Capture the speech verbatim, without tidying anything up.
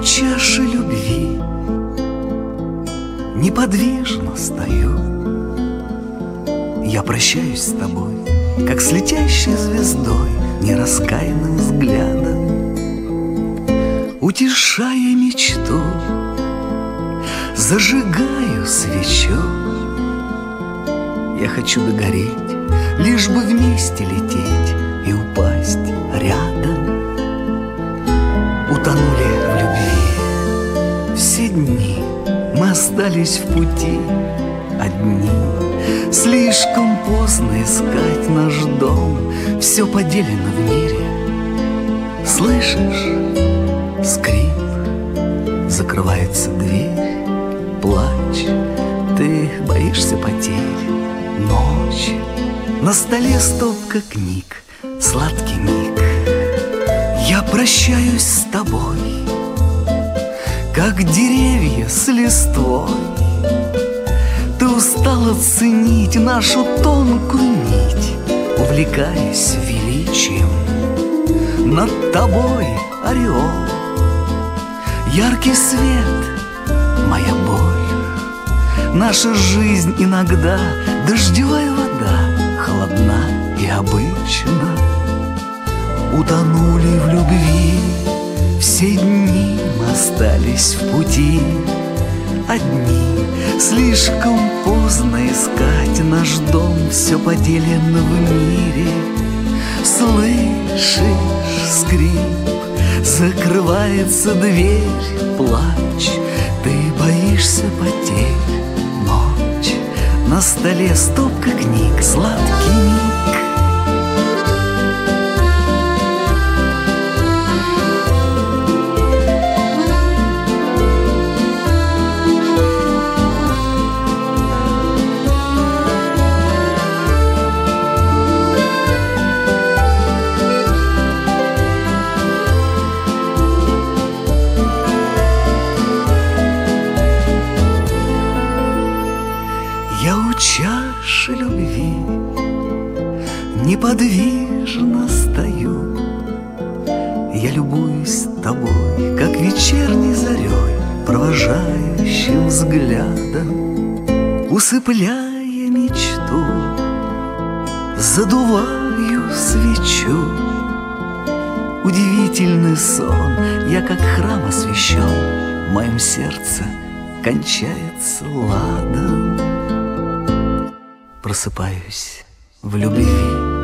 чаше любви неподвижно стою. Я прощаюсь с тобой, как с летящей звездой, нераскаянным взглядом, утешая мечту, зажигаю свечу. Я хочу догореть, лишь бы вместе лететь и упасть рядом. Утонули в любви все дни, мы остались в пути одни. Слишком поздно искать наш дом, все поделено в мире. Слышишь? Скрип, закрывается дверь, плач, ты боишься потерь. Ночь, на столе стопка книг, сладкий миг. Я прощаюсь с тобой, как деревья с листвой. Ты устала ценить нашу тонкую нить, увлекаясь величием. Над тобой ореол, яркий свет, моя боль. Наша жизнь иногда дождевая вода, холодна и обычна. Утонули в любви все дни, мы остались в пути одни. Слишком поздно искать наш дом, все поделено в мире. Слышишь скрип, закрывается дверь, плач, ты боишься потерь. Ночь, на столе стопка книг, сладкий миг. Я у чаши любви неподвижно стою. Я любуюсь тобой, как вечерней зарей, провожающим взглядом, усыпляя мечту, задуваю свечу. Удивительный сон, я как храм освящен, в моем сердце кончается ладом. Просыпаюсь в любви.